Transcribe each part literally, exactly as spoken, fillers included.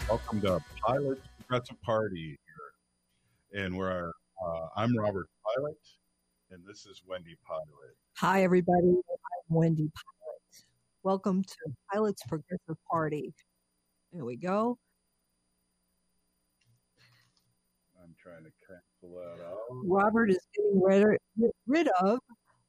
Welcome to Pilot's Progressive Party here. And we're, uh, I'm Robert Pilot, and this is Wendy Pilot. Hi, everybody. I'm Wendy Pilot. Welcome to Pilot's Progressive Party. There we go. I'm trying to cancel that out. Robert is getting rid, rid of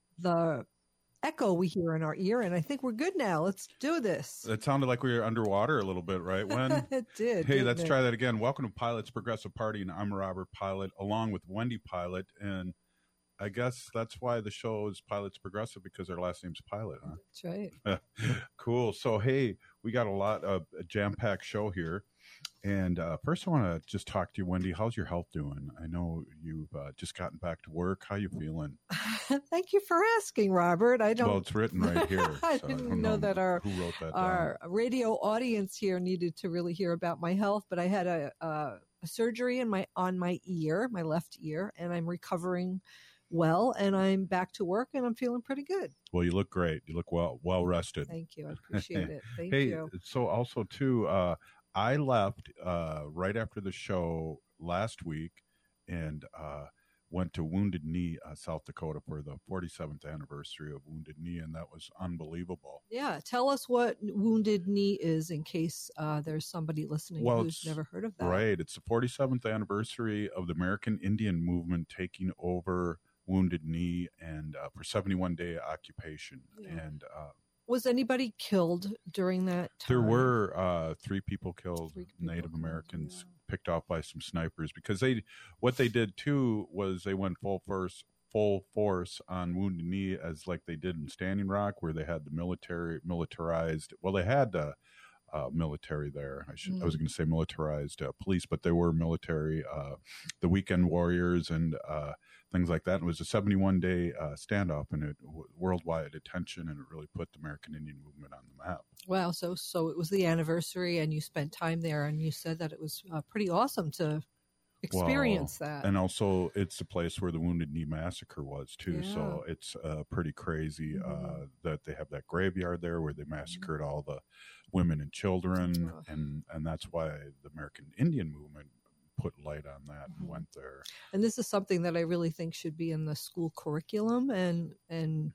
the echo we hear in our ear, and I think we're good now. Let's do this. It sounded like we were underwater a little bit, right, Wen? It did. Hey, let's it? try that again. Welcome to Pilot's Progressive Party, and I'm Robert Pilot, along with Wendy Pilot, and I guess that's why the show is Pilot's Progressive, because our last name's Pilot, huh? That's right. Cool. So, hey, we got a lot of a jam-packed show here. And uh, first, I want to just talk to you, Wendy. How's your health doing? I know you've uh, just gotten back to work. How you feeling? Thank you for asking, Robert. I don't. Well, it's written right here. I so didn't I don't know, know that our who wrote that our down. radio audience here needed to really hear about my health. But I had a, a, a surgery in my on my ear, my left ear, and I'm recovering well, and I'm back to work, and I'm feeling pretty good. Well, you look great. You look well well rested. Thank you. I appreciate it. Thank hey, you. So also too, uh, I left uh, right after the show last week and uh, went to Wounded Knee, uh, South Dakota, for the forty-seventh anniversary of Wounded Knee, and that was unbelievable. Yeah, tell us what Wounded Knee is, in case uh, there's somebody listening well, who's never heard of that. Right. It's the forty-seventh anniversary of the American Indian movement taking over Wounded Knee, and uh, for seventy-one day occupation. Yeah. And uh, was anybody killed during that time? There were uh, three people killed, three people Native killed, Americans yeah. picked off by some snipers, because they what they did too was they went full force full force on Wounded Knee, as like they did in Standing Rock, where they had the military militarized. Well, they had uh, uh, military there. I should mm. I was going to say militarized uh, police, but they were military. Uh, the Weekend Warriors and uh, things like that. And it was a seventy-one day uh, standoff and it w- worldwide attention, and it really put the American Indian movement on the map. Wow. So, so it was the anniversary, and you spent time there, and you said that it was uh, pretty awesome to experience well, that. And also it's the place where the Wounded Knee Massacre was too. Yeah. So it's uh, pretty crazy mm-hmm. uh, that they have that graveyard there where they massacred mm-hmm. all the women and children. Oh. And, and that's why the American Indian movement put light on that and mm-hmm. went there. And this is something that I really think should be in the school curriculum, and and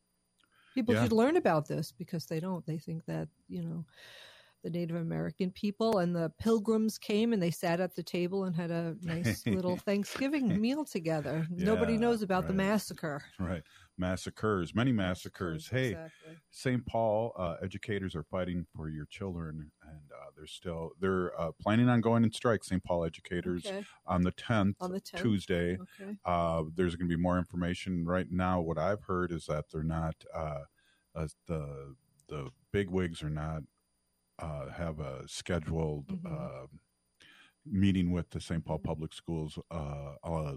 people yeah. should learn about this, because they don't. They think that, you know, the Native American people and the Pilgrims came and they sat at the table and had a nice little Thanksgiving meal together. Yeah, Nobody knows about right. the massacre. Right. Massacres, many massacres. Hey, exactly. Saint Paul uh, educators are fighting for your children, and uh, they're still they're uh, planning on going in strike. Saint Paul educators okay. on the tenth, on the tenth? Tuesday. Okay. Uh, there's going to be more information. Right now, what I've heard is that they're not uh, uh, the the bigwigs are not uh, have a scheduled mm-hmm. uh, meeting with the Saint Paul Public Schools uh, uh,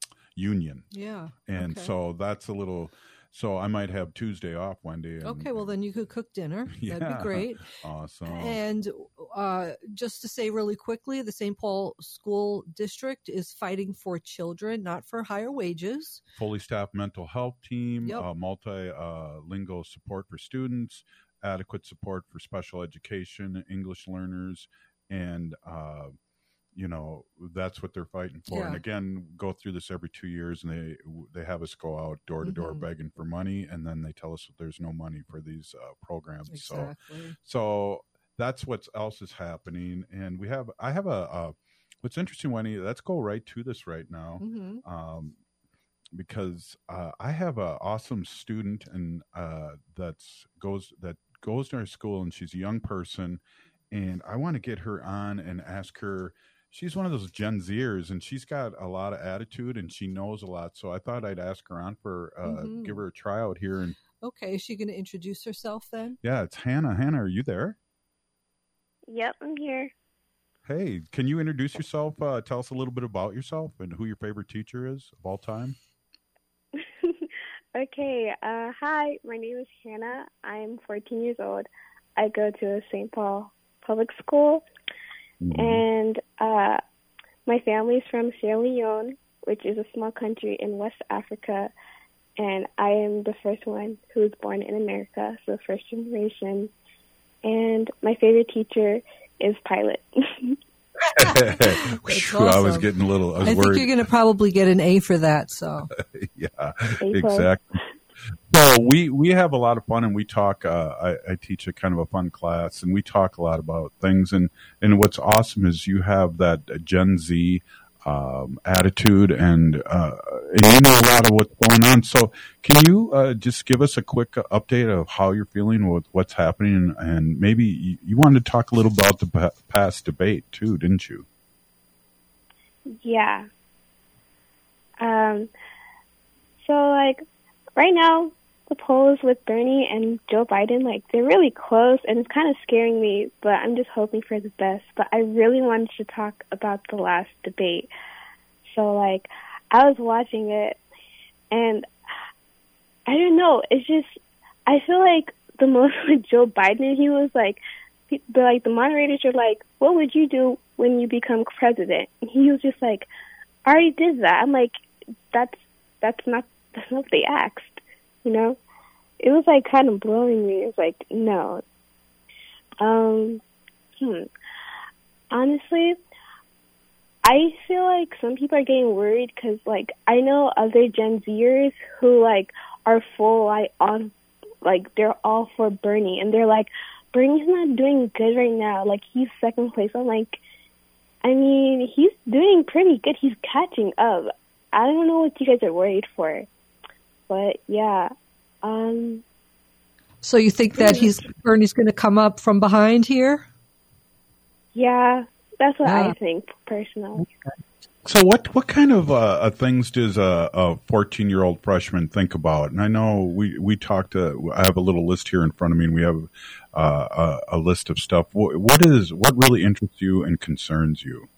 union. Yeah. And okay. so that's a little, so I might have Tuesday off, Wendy. And, okay. Well, then you could cook dinner. Yeah, that'd be great. Awesome. And uh, just to say really quickly, the Saint Paul School District is fighting for children, not for higher wages. Fully staffed mental health team, yep. uh, multilingual support for students, adequate support for special education, English learners, and uh, you know, that's what they're fighting for. Yeah. And again, go through this every two years, and they they have us go out door to door mm-hmm. begging for money, and then they tell us that there's no money for these uh, programs. Exactly. So, so that's what else is happening. And we have, I have a, a what's interesting, Wendy. Let's go right to this right now, mm-hmm. um, because uh, I have an awesome student, and uh, that's goes that goes to our school, and she's a young person, and I want to get her on and ask her. She's one of those Gen Zers, and she's got a lot of attitude, and she knows a lot. So I thought I'd ask her on for, uh, mm-hmm. give her a tryout here. And okay, is she going to introduce herself then? Yeah, it's Hannah. Hannah, are you there? Yep, I'm here. Hey, can you introduce yourself? Uh, tell us a little bit about yourself and who your favorite teacher is of all time. Okay, uh, hi, my name is Hannah. I'm fourteen years old. I go to Saint Paul Public School. Mm-hmm. And uh, my family's from Sierra Leone, which is a small country in West Africa. And I am the first one who was born in America, so first generation. And my favorite teacher is pilot. Whew, awesome. I was getting a little. I, was I think worried. You're going to probably get an A for that. So yeah, exactly. So we we have a lot of fun, and we talk. Uh, I, I teach a kind of a fun class, and we talk a lot about things. And and what's awesome is you have that Gen Z um, attitude, and uh, and you know a lot of what's going on. So can you uh, just give us a quick update of how you're feeling with what's happening, and maybe you, you wanted to talk a little about the past debate too, didn't you? Yeah. Um. So like. Right now, the polls with Bernie and Joe Biden, like, they're really close, and it's kind of scaring me, but I'm just hoping for the best. But I really wanted to talk about the last debate. So, like, I was watching it, and I don't know, it's just, I feel like the most with Joe Biden, he was like, the, like, the moderators are like, what would you do when you become president? And he was just like, I already did that. I'm like, that's, that's not, that's not what they asked, you know? It was, like, kind of blowing me. It was like, no. Um, hmm. Honestly, I feel like some people are getting worried because, like, I know other Gen Zers who, like, are full, like, on, like, they're all for Bernie. And they're like, Bernie's not doing good right now. Like, he's second place. I'm like, I mean, he's doing pretty good. He's catching up. I don't know what you guys are worried for. But, yeah. Um, so you think that he's Bernie's going to come up from behind here? Yeah, that's what yeah. I think, personally. So what what kind of uh, things does a fourteen-year-old freshman think about? And I know we, we talked, uh, I have a little list here in front of me, and we have uh, a, a list of stuff. What, what is what really interests you and concerns you?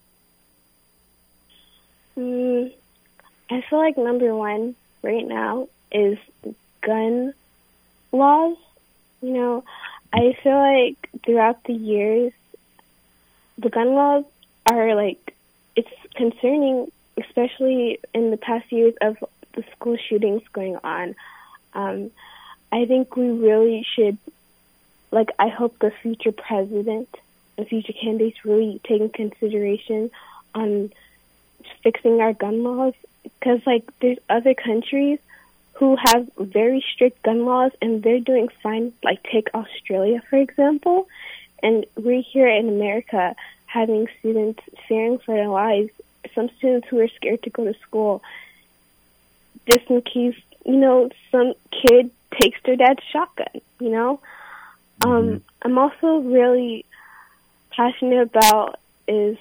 Mm, I feel like number one right now is gun laws. You know, I feel like throughout the years, the gun laws are like, it's concerning, especially in the past years of the school shootings going on. Um, I think we really should, like, I hope the future president and future candidates really take into consideration on fixing our gun laws, because, like, there's other countries who have very strict gun laws, and they're doing fine. Like, take Australia, for example. And we're here in America having students fearing for their lives, some students who are scared to go to school, just in case, you know, some kid takes their dad's shotgun, you know? Mm-hmm. Um, I'm also really passionate about is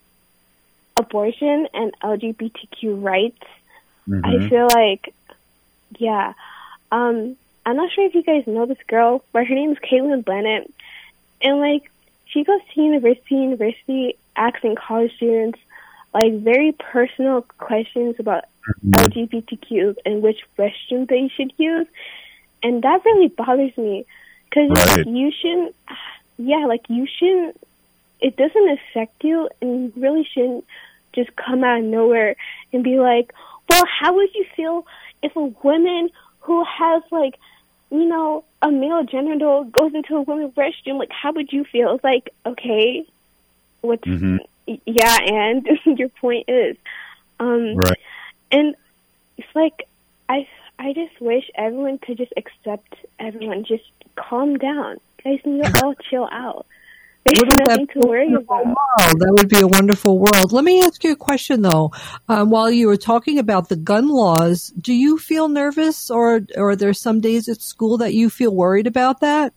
abortion and L G B T Q rights. Mm-hmm. I feel like, yeah. Um, I'm not sure if you guys know this girl, but her name is Caitlin Bennett. And, like, she goes to university, university, asking college students, like, very personal questions about mm-hmm. L G B T Q and which restroom they should use. And that really bothers me. Because right. like, you shouldn't, yeah, like, you shouldn't, it doesn't affect you, and you really shouldn't just come out of nowhere and be like, well, how would you feel if a woman who has, like, you know, a male genital goes into a women's restroom? Like, how would you feel? It's like, okay, what's, mm-hmm. yeah, and your point is. Um, right. And it's like, I, I just wish everyone could just accept everyone. Just calm down. You guys need to all chill out. There's nothing to worry about. World. That would be a wonderful world. Let me ask you a question, though. Um, while you were talking about the gun laws, do you feel nervous, or, or are there some days at school that you feel worried about that?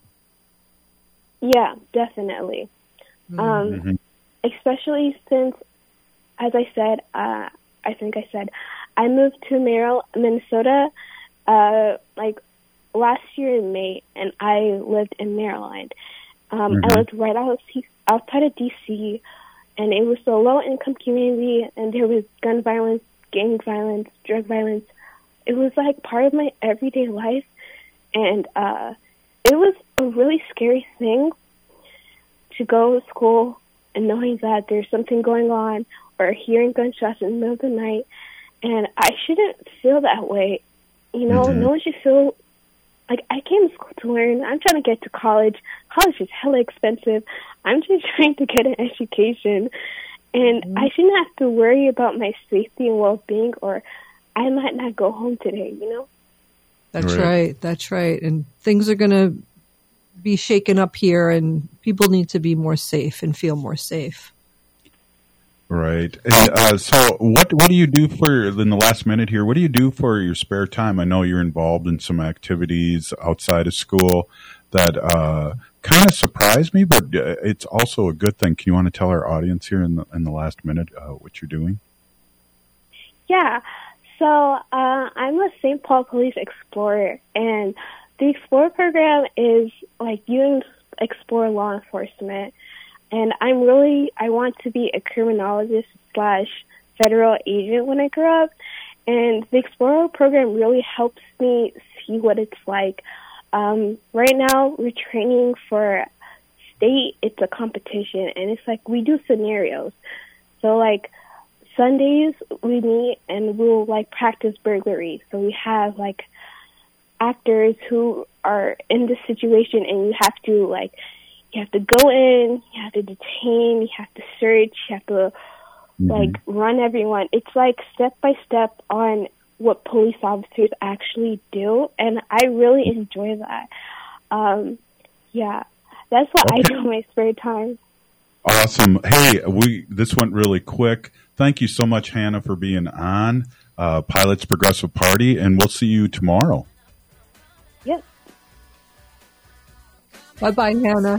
Yeah, definitely. Mm-hmm. Um, especially since, as I said, uh, I think I said, I moved to Merrill, Minnesota, uh, like last year in May, and I lived in Maryland. Um, mm-hmm. I was right out, outside of D C, and it was a low-income community, and there was gun violence, gang violence, drug violence. It was, like, part of my everyday life, and uh, it was a really scary thing to go to school and knowing that there's something going on, or hearing gunshots in the middle of the night, and I shouldn't feel that way. You know, mm-hmm. no one should feel, like, I came to school to learn. I'm trying to get to college. College is hella expensive. I'm just trying to get an education. And mm-hmm. I shouldn't have to worry about my safety and well-being, or I might not go home today, you know? That's right. right. That's right. And things are going to be shaken up here, and people need to be more safe and feel more safe. Right. And uh, so what what do you do for, in the last minute here, what do you do for your spare time? I know you're involved in some activities outside of school that uh, kind of surprised me, but it's also a good thing. Can you want to tell our audience here in the, in the last minute uh, what you're doing? Yeah. So uh, I'm a Saint Paul Police Explorer, and the Explorer program is like you explore law enforcement. And I'm really, I want to be a criminologist slash federal agent when I grow up. And the Explorer program really helps me see what it's like. Um, right now, we're training for state. It's a competition, and it's like we do scenarios. So, like, Sundays we meet and we'll, like, practice burglary. So we have, like, actors who are in this situation, and you have to, like, you have to go in, you have to detain, you have to search, you have to, mm-hmm. like, run everyone. It's, like, step-by-step on what police officers actually do, and I really enjoy that. Um, yeah, that's what okay. I do in my spare time. Awesome. Hey, we this went really quick. Thank you so much, Hannah, for being on uh, Pilots Progressive Party, and we'll see you tomorrow. Yep. Bye-bye, Hannah.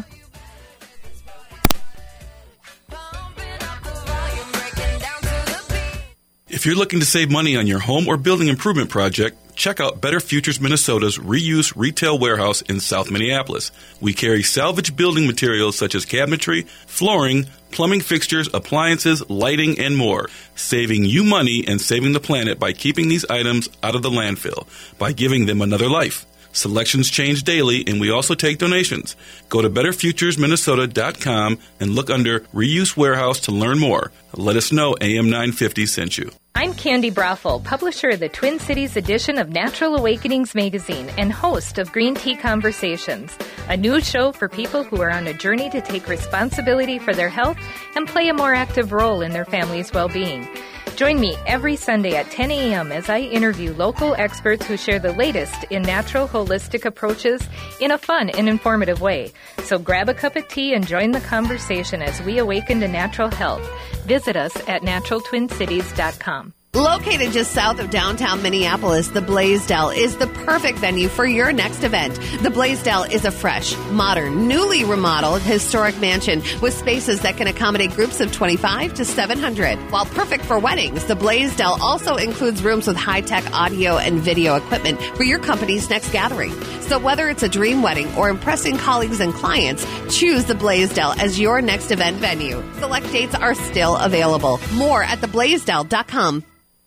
If you're looking to save money on your home or building improvement project, check out Better Futures Minnesota's Reuse Retail Warehouse in South Minneapolis. We carry salvage building materials such as cabinetry, flooring, plumbing fixtures, appliances, lighting, and more, saving you money and saving the planet by keeping these items out of the landfill, by giving them another life. Selections change daily, and we also take donations. Go to better futures minnesota dot com and look under Reuse Warehouse to learn more. Let us know A M nine fifty sent you. I'm Candy Brothel, publisher of the Twin Cities edition of Natural Awakenings magazine and host of Green Tea Conversations, a new show for people who are on a journey to take responsibility for their health and play a more active role in their family's well-being. Join me every Sunday at ten a.m. as I interview local experts who share the latest in natural holistic approaches in a fun and informative way. So grab a cup of tea and join the conversation as we awaken to natural health. Visit us at natural twin cities dot com. Located just south of downtown Minneapolis, the Blaisdell is the perfect venue for your next event. The Blaisdell is a fresh, modern, newly remodeled historic mansion with spaces that can accommodate groups of twenty-five to seven hundred. While perfect for weddings, the Blaisdell also includes rooms with high-tech audio and video equipment for your company's next gathering. So whether it's a dream wedding or impressing colleagues and clients, choose the Blaisdell as your next event venue. Select dates are still available. More at the blaisdell dot com.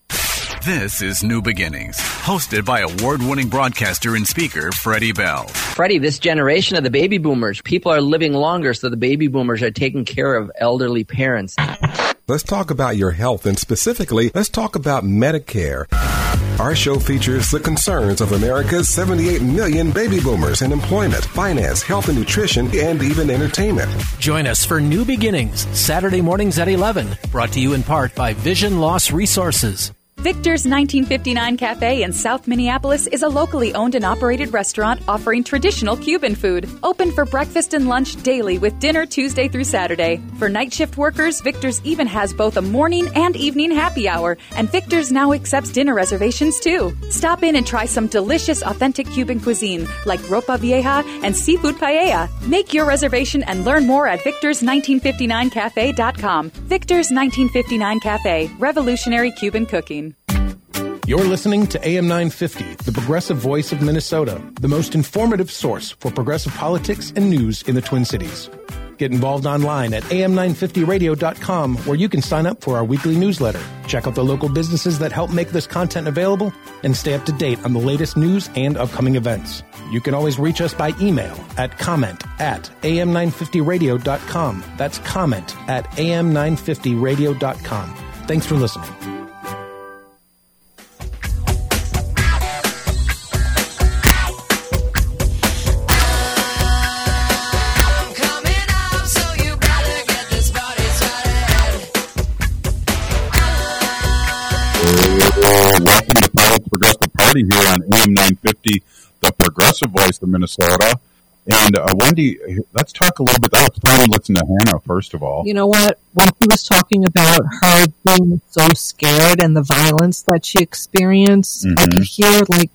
This is New Beginnings, hosted by award-winning broadcaster and speaker Freddie Bell. Freddie, this generation of the baby boomers, people are living longer, so the baby boomers are taking care of elderly parents. Let's talk about your health, and specifically, let's talk about Medicare. Our show features the concerns of America's seventy-eight million baby boomers in employment, finance, health and nutrition, and even entertainment. Join us for New Beginnings, Saturday mornings at eleven, brought to you in part by Vision Loss Resources. Victor's nineteen fifty-nine Cafe in South Minneapolis is a locally owned and operated restaurant offering traditional Cuban food. Open for breakfast and lunch daily with dinner Tuesday through Saturday. For night shift workers, Victor's even has both a morning and evening happy hour, and Victor's now accepts dinner reservations too. Stop in and try some delicious authentic Cuban cuisine like ropa vieja and seafood paella. Make your reservation and learn more at victors nineteen fifty-nine cafe dot com. Victor's nineteen fifty-nine Cafe, revolutionary Cuban cooking. You're listening to A M nine fifty, the progressive voice of Minnesota, the most informative source for progressive politics and news in the Twin Cities. Get involved online at A M nine fifty radio dot com, where you can sign up for our weekly newsletter, check out the local businesses that help make this content available, and stay up to date on the latest news and upcoming events. You can always reach us by email at comment at A M nine fifty radio dot com. That's comment at A M nine fifty radio dot com. Thanks for listening. Lombardi here on A M nine fifty, the progressive voice of Minnesota. And uh, Wendy, let's talk a little bit. That was fun to listen to Hannah, first of all. You know what? When he was talking about her being so scared and the violence that she experienced, mm-hmm. I could hear like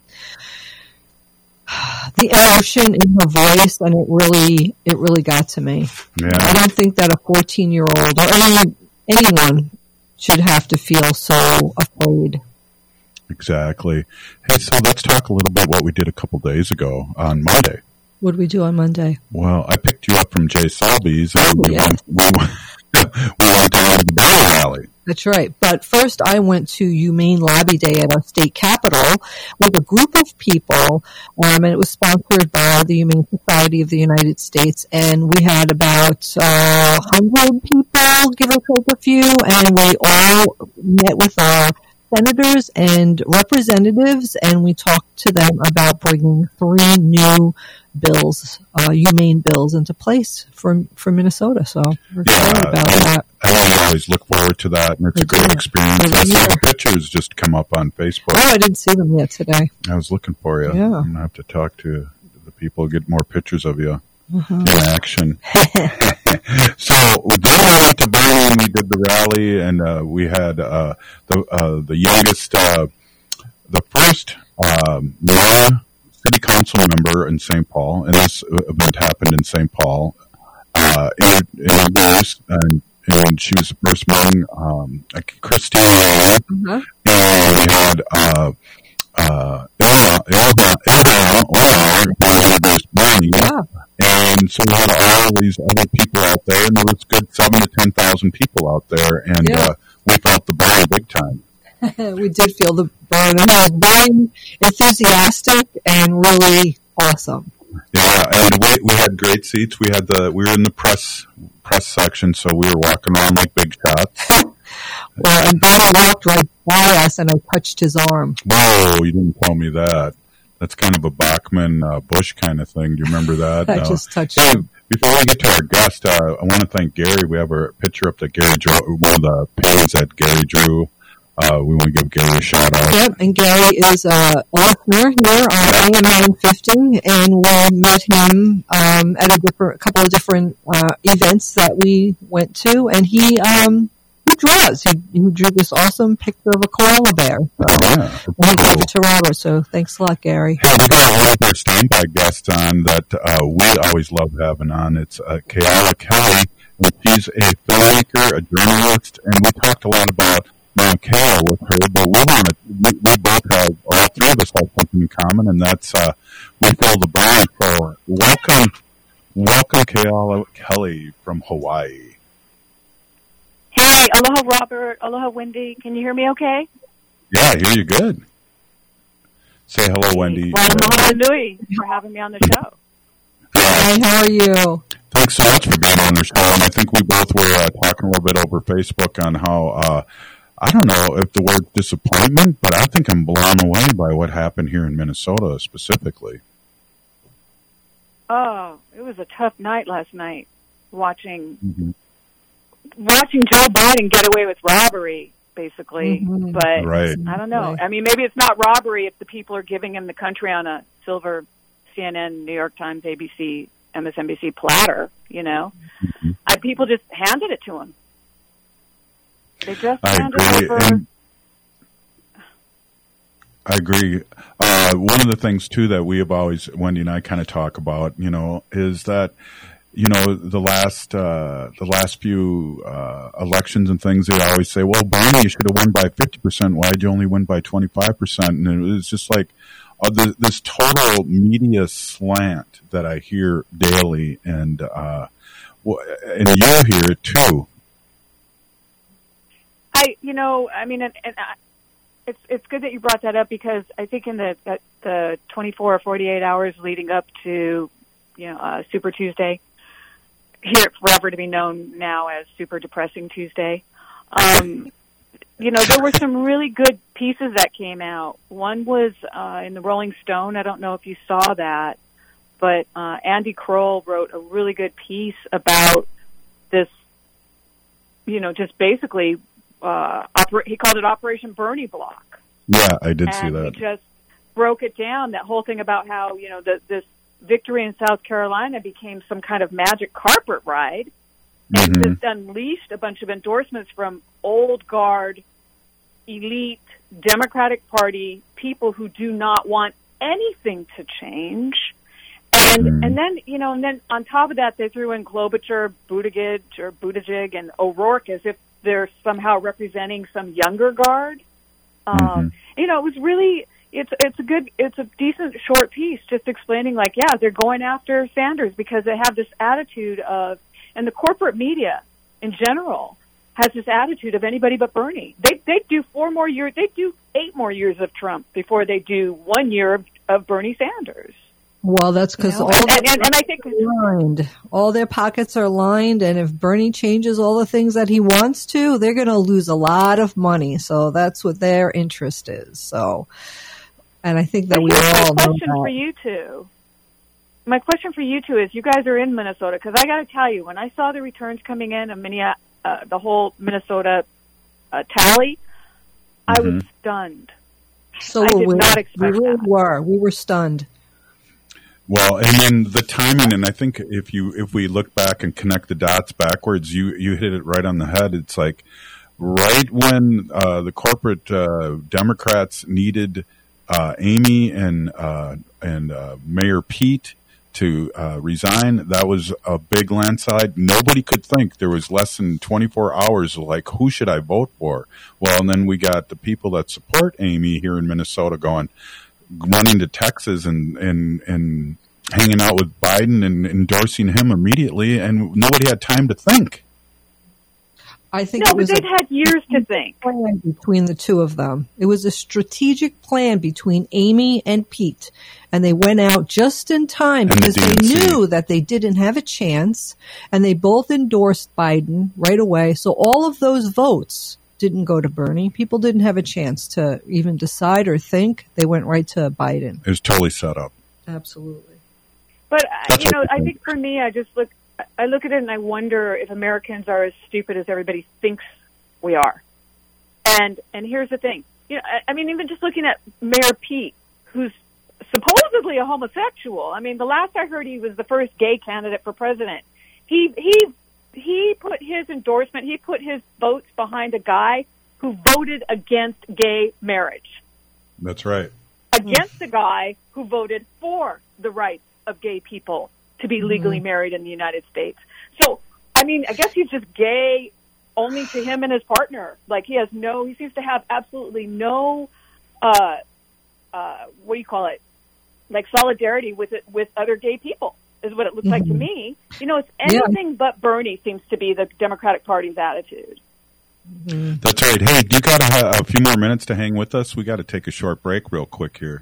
the emotion in her voice, and it really, it really got to me. Yeah. I don't think that a fourteen-year-old or any, anyone should have to feel so afraid. Exactly. Hey, so let's talk a little bit what we did a couple days ago on Monday. What did we do on Monday? Well, I picked you up from Jay Selby's, and oh, we, yeah. went, we, went, we went down to the Bernie rally. That's right. But first, I went to Humane Lobby Day at our state capitol with a group of people, um, and it was sponsored by the Humane Society of the United States. And we had about uh, one hundred people, give or take a few, and we all met with our senators and representatives, and we talked to them about bringing three new bills, uh, humane bills, into place for for Minnesota. So we're excited yeah, about I, that. I always look forward to that, and it's a great experience. I saw the pictures just come up on Facebook. Oh, I didn't see them yet today. I was looking for you. Yeah. I'm going to have to talk to the people, get more pictures of you uh-huh. in action. So then we went to Bernie and we did the rally, and uh, we had uh, the uh, the youngest, uh, the first um, mayor, city council member in Saint Paul, and this event happened in Saint Paul, uh, introduced, and, and she was the first one, um, Christine, uh-huh. and we had uh, uh, Ilhan, Ilhan, Ilhan, Ilhan, who introduced Bernie. Yeah. And so we had all these other people out there, and there was good seven to ten thousand people out there, and yeah. uh, we felt the burn big time. We did feel the burn. It was very enthusiastic and really awesome. Yeah, and we we had great seats. We had the we were in the press press section, so we were walking around like big shots. Well, and Bernie walked right by us, and I touched his arm. Whoa! You didn't tell me that. That's kind of a Bachman uh, Bush kind of thing. Do you remember that? I no. just touched hey, him. Before we get to our guest, uh, I want to thank Gary. We have a picture up that Gary drew, one of the paintings that Gary drew. Uh, we want to give Gary a shout out. Yep, and Gary is a listener here on A M nine fifty, and we met him um, at a different, couple of different uh, events that we went to, and he um, he draws. He, he drew this awesome picture of a koala bear. So, yeah, and he gave it to Robert. So thanks a lot, Gary. Hey, we got one of our standby guests on that uh, we always love having on. It's uh, Kayala Kelly, and she's a filmmaker, a journalist, and we talked a lot about Mount Kale with her, but we want to, we, we both have, all three of us have something in common, and that's uh, we feel the burn. So welcome, welcome Kayala Kelly from Hawaii. Hey, aloha Robert, aloha Wendy. Can you hear me okay? Yeah, I hear you good. Say hello, Wendy. Well, aloha nui for having me on the show. Hi, how are you? Thanks so much for being on the show, and I think we both were uh, talking a little bit over Facebook on how, uh, I don't know if the word disappointment, but I think I'm blown away by what happened here in Minnesota specifically. Oh, it was a tough night last night watching mm-hmm. watching Joe Biden get away with robbery, basically. Mm-hmm. But right. I don't know. I mean, maybe it's not robbery if the people are giving him the country on a silver C N N, New York Times, A B C, M S N B C platter, you know. Mm-hmm. I, people just handed it to him. They just I handed agree. over. And I agree. Uh, one of the things, too, that we have always, Wendy and I kind of talk about, you know, is that, you know, the last uh, the last few uh, elections and things, they always say, well, Bernie, you should have won by fifty percent. Why'd you only win by twenty-five percent? And it was just like uh, this, this total media slant that I hear daily. And, uh, and you hear it, too. I, you know, I mean, and, and I, it's it's good that you brought that up because I think in the the, the twenty-four or forty-eight hours leading up to, you know, uh, Super Tuesday, here forever to be known now as Super Depressing Tuesday, um, you know, there were some really good pieces that came out. One was uh, in the Rolling Stone. I don't know if you saw that, but uh, Andy Kroll wrote a really good piece about this, you know, just basically. Uh, oper- he called it Operation Bernie Block. Yeah, I did and see that. He just broke it down, that whole thing about how, you know, the, this victory in South Carolina became some kind of magic carpet ride. And Mm-hmm. this unleashed a bunch of endorsements from old guard, elite, Democratic Party people who do not want anything to change. And Mm-hmm. and then, you know, and then on top of that, they threw in Klobuchar, Buttigieg, or Buttigieg, and O'Rourke as if they're somehow representing some younger guard. Um, Mm-hmm. You know, it was really, it's it's a good, it's a decent short piece just explaining, like, yeah, they're going after Sanders because they have this attitude of, and the corporate media in general has this attitude of anybody but Bernie. They they do four more years, they do eight more years of Trump before they do one year of, of Bernie Sanders. Well, that's because all and, their and, and I think are lined. All their pockets are lined, and if Bernie changes all the things that he wants to, they're going to lose a lot of money. So that's what their interest is. So, and I think that we all my know question that. for you two. My question for you two is: you guys are in Minnesota, because I got to tell you, when I saw the returns coming in, and Minneapolis, uh, the whole Minnesota uh, tally, I was stunned. So I were did we. not We expect really that. were. We were stunned. Well, and then the timing, and I think if you if we look back and connect the dots backwards, you you hit it right on the head. It's like right when uh, the corporate uh, Democrats needed uh, Amy and uh, and uh, Mayor Pete to uh, resign, that was a big landslide. Nobody could think there was less than twenty-four hours of like, who should I vote for? Well, and then we got the people that support Amy here in Minnesota going, running to Texas and, and, and hanging out with Biden and endorsing him immediately, and nobody had time to think. I think No, it was but they'd a had years to think. plan between the two of them. It was a strategic plan between Amy and Pete, and they went out just in time And the because they D N C. knew that they didn't have a chance, and they both endorsed Biden right away. So all of those votes didn't go to Bernie. People didn't have a chance to even decide or think. They went right to Biden. It was totally set up. Absolutely. But uh, That's you know, what I I think. think for me, I just look, I look at it and I wonder if Americans are as stupid as everybody thinks we are. And and here's the thing, you know, I, I mean, even just looking at Mayor Pete, who's supposedly a homosexual. I mean, the last I heard, he was the first gay candidate for president. He he he put his endorsement, he put his votes behind a guy who voted against gay marriage, That's right. against a guy who voted for the rights of gay people to be legally married in the United States. So, I mean, I guess he's just gay only to him and his partner. Like, he has no, he seems to have absolutely no, uh, uh, what do you call it? Like solidarity with it, with other gay people is what it looks like to me. You know, it's anything but Bernie seems to be the Democratic Party's attitude. That's right. Hey, you got a, a few more minutes to hang with us? We got to take a short break real quick here.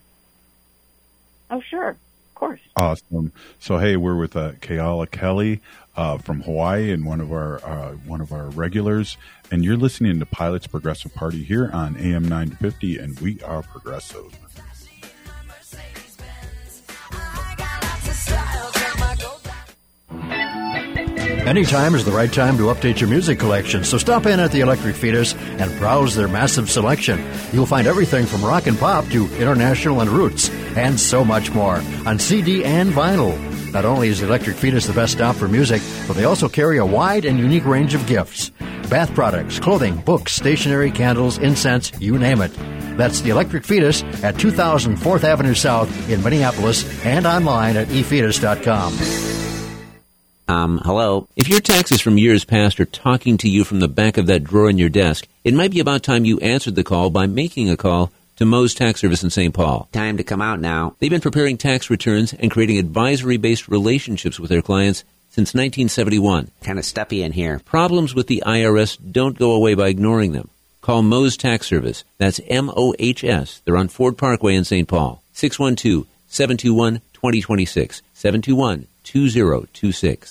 Oh, sure. Of course. Awesome. So, hey, we're with uh, Keala Kelly uh, from Hawaii, and one of our uh, one of our regulars. And you're listening to Pilot's Progressive Party here on A M nine fifty, and we are progressive. Anytime is the right time to update your music collection, so stop in at the Electric Fetus and browse their massive selection. You'll find everything from rock and pop to international and roots, and so much more on C D and vinyl. Not only is the Electric Fetus the best stop for music, but they also carry a wide and unique range of gifts. Bath products, clothing, books, stationery, candles, incense, you name it. That's the Electric Fetus at two thousand fourth Avenue South in Minneapolis and online at e fetus dot com. Um, hello. If your taxes from years past are talking to you from the back of that drawer in your desk, it might be about time you answered the call by making a call to Moe's Tax Service in Saint Paul. Time to come out now. They've been preparing tax returns and creating advisory-based relationships with their clients since nineteen seventy-one. Kind of stuffy in here. Problems with the I R S don't go away by ignoring them. Call Moe's Tax Service. That's M O H S. They're on Ford Parkway in Saint Paul. six one two, seven two one, two zero two six. seven two one, two zero two six.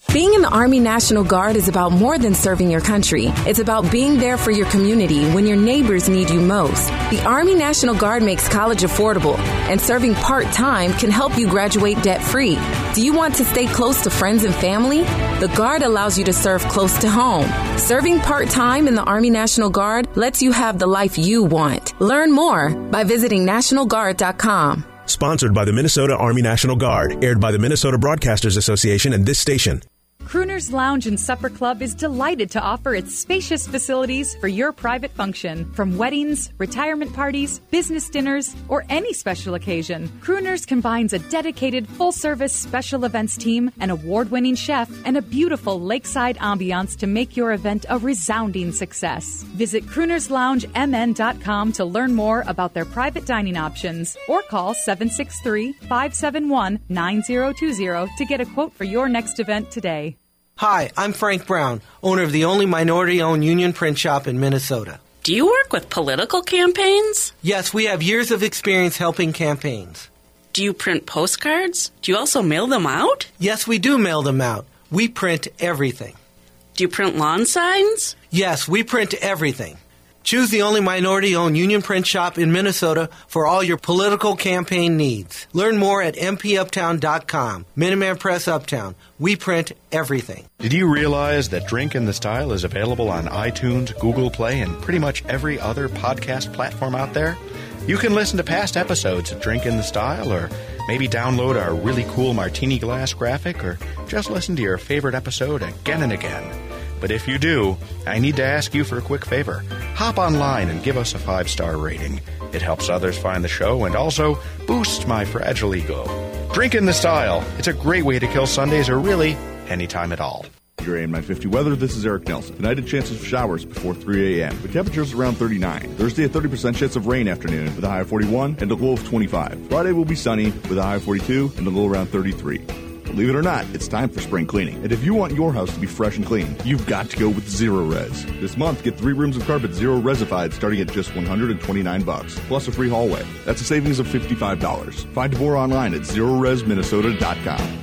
Being in the Army National Guard is about more than serving your country. It's about being there for your community when your neighbors need you most. The Army National Guard makes college affordable, and serving part-time can help you graduate debt-free. Do you want to stay close to friends and family? The Guard allows you to serve close to home. Serving part-time in the Army National Guard lets you have the life you want. Learn more by visiting national guard dot com. Sponsored by the Minnesota Army National Guard. Aired by the Minnesota Broadcasters Association and this station. Crooners Lounge and Supper Club is delighted to offer its spacious facilities for your private function. From weddings, retirement parties, business dinners, or any special occasion, Crooners combines a dedicated full-service special events team, an award-winning chef, and a beautiful lakeside ambiance to make your event a resounding success. Visit crooners lounge m n dot com to learn more about their private dining options, or call seven six three, five seven one, nine zero two zero to get a quote for your next event today. Hi, I'm Frank Brown, owner of the only minority-owned union print shop in Minnesota. Do you work with political campaigns? Yes, we have years of experience helping campaigns. Do you print postcards? Do you also mail them out? Yes, we do mail them out. We print everything. Do you print lawn signs? Yes, we print everything. Choose the only minority-owned union print shop in Minnesota for all your political campaign needs. Learn more at m p uptown dot com. Minuteman Press Uptown. We print everything. Did you realize that Drink in the Style is available on iTunes, Google Play, and pretty much every other podcast platform out there? You can listen to past episodes of Drink in the Style, or maybe download our really cool martini glass graphic, or just listen to your favorite episode again and again. But if you do, I need to ask you for a quick favor. Hop online and give us a five-star rating. It helps others find the show and also boosts my fragile ego. Drink in the Style. It's a great way to kill Sundays, or really, any time at all. Your A M nine fifty weather, this is Eric Nelson. Tonight, a chance of showers before three a.m. The temperature's around thirty-nine. Thursday, a thirty percent chance of rain afternoon with a high of forty-one and a low of twenty-five. Friday will be sunny with a high of forty-two and a low around thirty-three. Believe it or not, it's time for spring cleaning. And if you want your house to be fresh and clean, you've got to go with Zero Res. This month, get three rooms of carpet Zero Resified starting at just one hundred twenty-nine bucks, plus a free hallway. That's a savings of fifty-five dollars. Find more online at zero res minnesota dot com.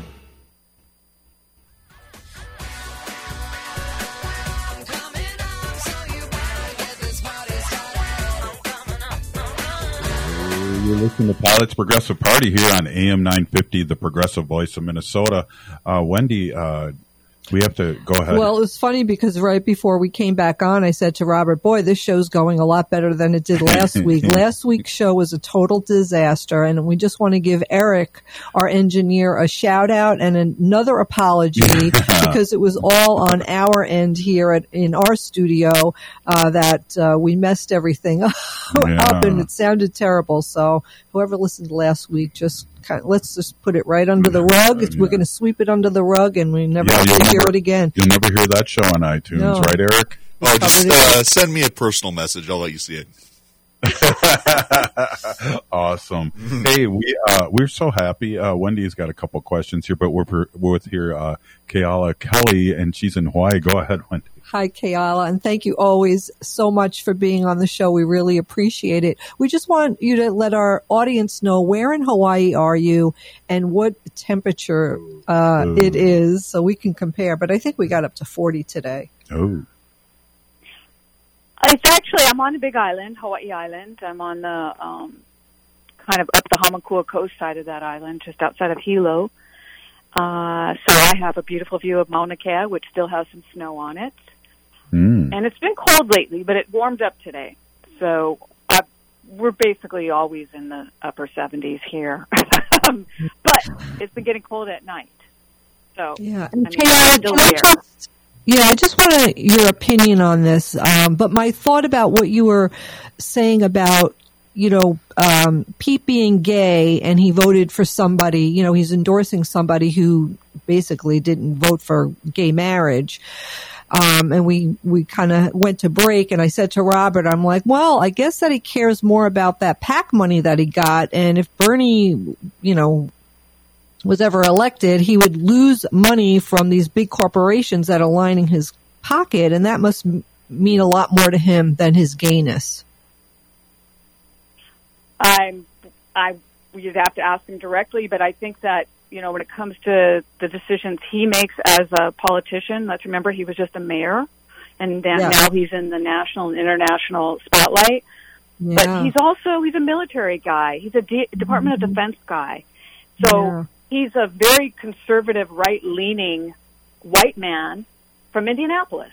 You're listening to Pilot's Progressive Party here on A M nine fifty, the progressive voice of Minnesota. Uh, Wendy, uh, we have to go ahead. Well, it was funny because right before we came back on, I said to Robert, boy, this show's going a lot better than it did last week. Last week's show was a total disaster, and we just want to give Eric, our engineer, a shout out and another apology because it was all on our end here at, in our studio uh, that uh, we messed everything up, Yeah. up and it sounded terrible. So whoever listened last week, just kind of, let's just put it right under the rug. Yeah. We're going to sweep it under the rug, and we never Yeah, have to never, hear it again. You'll never hear that show on iTunes, No. right, Eric? Oh, just uh, send me a personal message. I'll let you see it. Awesome. Hey, we uh, we're so happy. Uh, Wendy's got a couple questions here, but we're per, we're with here uh, Kayala Kelly, and she's in Hawaii. Go ahead, Wendy. Hi, Kayala, and thank you always so much for being on the show. We really appreciate it. We just want you to let our audience know where in Hawaii are you and what temperature uh, it is so we can compare. But I think we got up to forty today. Oh. It's actually, I'm on the Big Island, Hawaii Island. I'm on the um, kind of up the Hamakua coast side of that island, just outside of Hilo. Uh, so I have a beautiful view of Mauna Kea, which still has some snow on it. Mm. And it's been cold lately, but it warmed up today. So I've, we're basically always in the upper seventies here. um, but it's been getting cold at night. So Yeah, I mean, and Kayla, still can I here. just- Yeah, I just want your opinion on this. Um, but my thought about what you were saying about, you know, um, Pete being gay and he voted for somebody, you know, he's endorsing somebody who basically didn't vote for gay marriage. Um, and we, we kind of went to break, and I said to Robert, I'm like, well, I guess that he cares more about that PAC money that he got. And if Bernie, you know, was ever elected, he would lose money from these big corporations that are lining his pocket, and that must m- mean a lot more to him than his gayness. I'm, I, you'd have to ask him directly, but I think that you know, when it comes to the decisions he makes as a politician, let's remember he was just a mayor, and then Yeah. now he's in the national and international spotlight. Yeah. But he's also, he's a military guy. He's a D- Department of Defense guy. So Yeah. he's a very conservative, right-leaning white man from Indianapolis.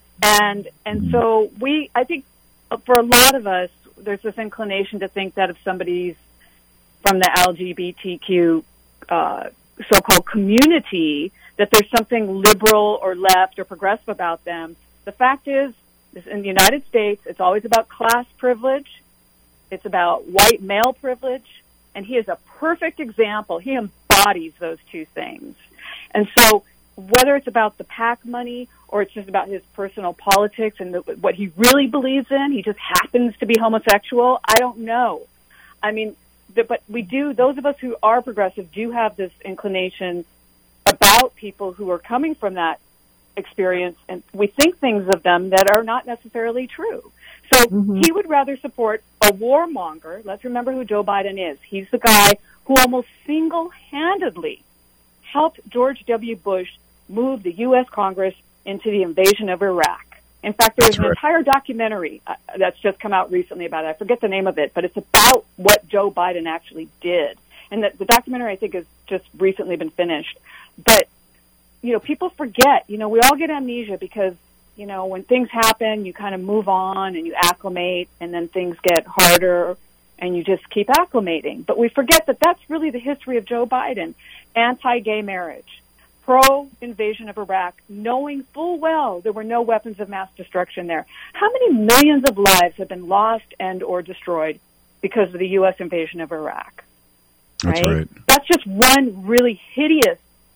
And and so we, I think for a lot of us, there's this inclination to think that if somebody's from the L G B T Q uh, so-called community, that there's something liberal or left or progressive about them. The fact is, is in the United States, it's always about class privilege. It's about white male privilege. And he is a perfect example. He embodies those two things. And so whether it's about the PAC money or it's just about his personal politics and the, what he really believes in, he just happens to be homosexual, I don't know. I mean, the, but we do, those of us who are progressive do have this inclination about people who are coming from that experience, and we think things of them that are not necessarily true. So mm-hmm. he would rather support a warmonger. Let's remember who Joe Biden is. He's the guy who almost single-handedly helped George W. Bush move the U S Congress into the invasion of Iraq. In fact, there was an entire documentary uh, that's just come out recently about it. I forget the name of it, but it's about what Joe Biden actually did. And the, the documentary, I think, has just recently been finished. But, you know, people forget. You know, we all get amnesia because, you know, when things happen, you kind of move on and you acclimate, and then things get harder, and you just keep acclimating. But we forget that that's really the history of Joe Biden. Anti-gay marriage, pro-invasion of Iraq, knowing full well there were no weapons of mass destruction there. How many millions of lives have been lost and or destroyed because of the U S invasion of Iraq? That's right. right. That's just one really hideous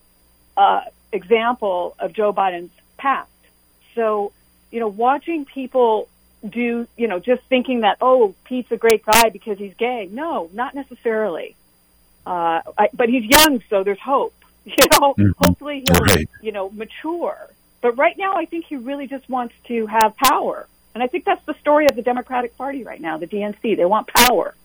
uh, example of Joe Biden's past. So, you know, watching people do, you know, just thinking that, oh, Pete's a great guy because he's gay. No, not necessarily. Uh, I, but he's young, so there's hope. You know, mm-hmm. hopefully he'll, right. you know, mature. But right now, I think he really just wants to have power. And I think that's the story of the Democratic Party right now, the D N C. They want power.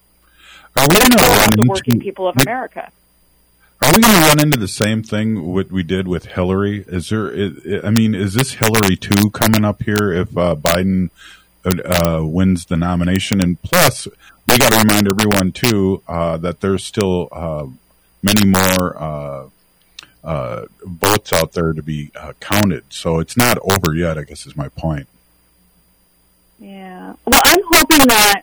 Are we going to run the into, working people of America? Are we going to run into the same thing what we did with Hillary? Is there? I mean, is this Hillary two coming up here if uh, Biden uh, wins the nomination? And plus, we got to remind everyone too uh, that there's still uh, many more uh, uh, votes out there to be uh, counted. So it's not over yet, I guess is my point. Yeah. Well, I'm hoping that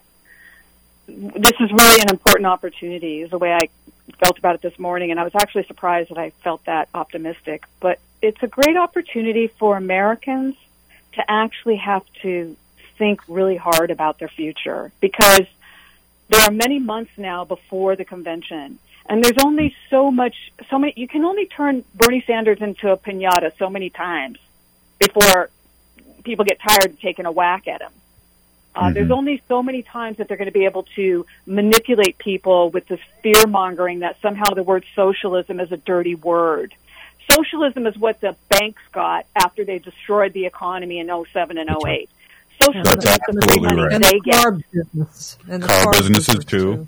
this is really an important opportunity, is the way I felt about it this morning, and I was actually surprised that I felt that optimistic. But it's a great opportunity for Americans to actually have to think really hard about their future, because there are many months now before the convention, and there's only so much, so many, you can only turn Bernie Sanders into a piñata so many times before people get tired of taking a whack at him. Uh, mm-hmm. There's only so many times that they're going to be able to manipulate people with this fear-mongering that somehow the word socialism is a dirty word. Socialism is what the banks got after they destroyed the economy in oh seven and oh eight. Socialism is the free money right. they get. Car business. And the car car businesses, business too. too.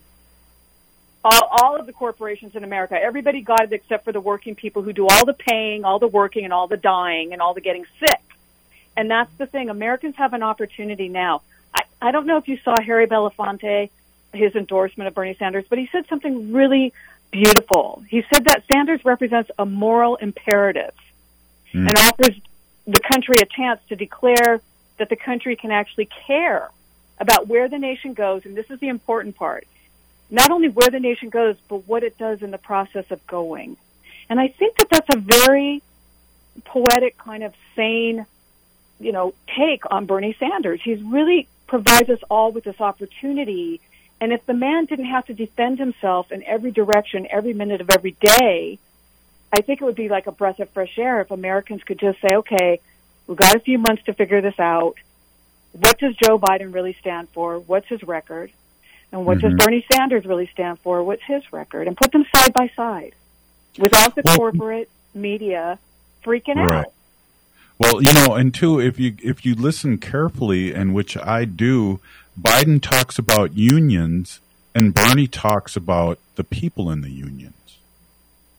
All, all of the corporations in America, everybody got it except for the working people who do all the paying, all the working, and all the dying, and all the getting sick. And that's the thing. Americans have an opportunity now. I, I don't know if you saw Harry Belafonte, his endorsement of Bernie Sanders, but he said something really beautiful. He said that Sanders represents a moral imperative mm. and offers the country a chance to declare that the country can actually care about where the nation goes, and this is the important part, not only where the nation goes, but what it does in the process of going. And I think that that's a very poetic, kind of sane, you know, take on Bernie Sanders. He's really provides us all with this opportunity. And if the man didn't have to defend himself in every direction, every minute of every day, I think it would be like a breath of fresh air if Americans could just say, okay, we've got a few months to figure this out. What does Joe Biden really stand for? What's his record? And what mm-hmm. does Bernie Sanders really stand for? What's his record? And put them side by side without the well, corporate media freaking right. out. Well, you know, and two, if you if you listen carefully, and which I do, Biden talks about unions, and Bernie talks about the people in the unions.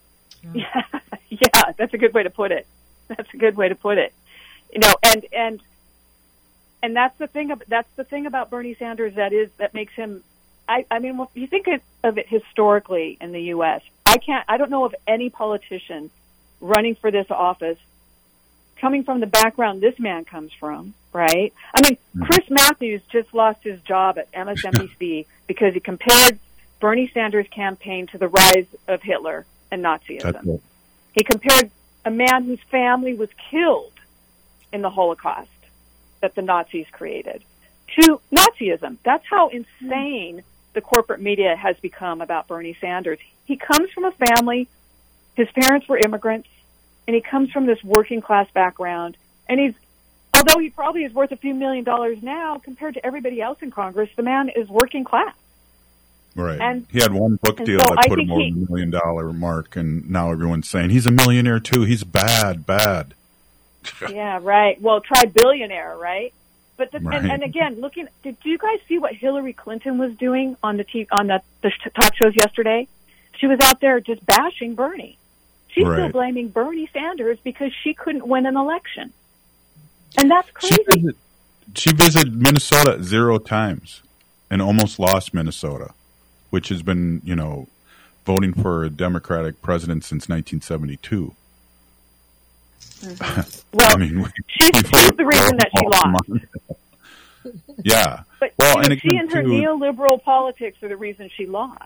Yeah. yeah, that's a good way to put it. That's a good way to put it. You know, and and and that's the thing. That's the thing about Bernie Sanders that is that makes him. I, I mean, if you think of it historically in the U S, I can't. I don't know of any politician running for this office coming from the background this man comes from. Right? I mean, Chris Matthews just lost his job at M S N B C because he compared Bernie Sanders' campaign to the rise of Hitler and Nazism. He compared a man whose family was killed in the Holocaust that the Nazis created to Nazism. That's how insane the corporate media has become about Bernie Sanders. He comes from a family, his parents were immigrants, and he comes from this working class background. And he's, although he probably is worth a few million dollars now compared to everybody else in Congress, the man is working class. Right. And, he had one book deal so that I put him over he, the million dollar mark, and now everyone's saying he's a millionaire too. He's bad, bad. Yeah, right. Well, try billionaire, right? But the, right. and, and again, looking, did you guys see what Hillary Clinton was doing on the t- on the, the talk shows yesterday? She was out there just bashing Bernie. She's right. still blaming Bernie Sanders because she couldn't win an election, and that's crazy. She visited, she visited Minnesota zero times and almost lost Minnesota, which has been, you know, voting for a Democratic president since nineteen seventy-two. Mm-hmm. Well, I mean, we, she's, we she's the reason that she lost. Yeah. But well, you know, and again, she and her too, neoliberal politics are the reason she lost.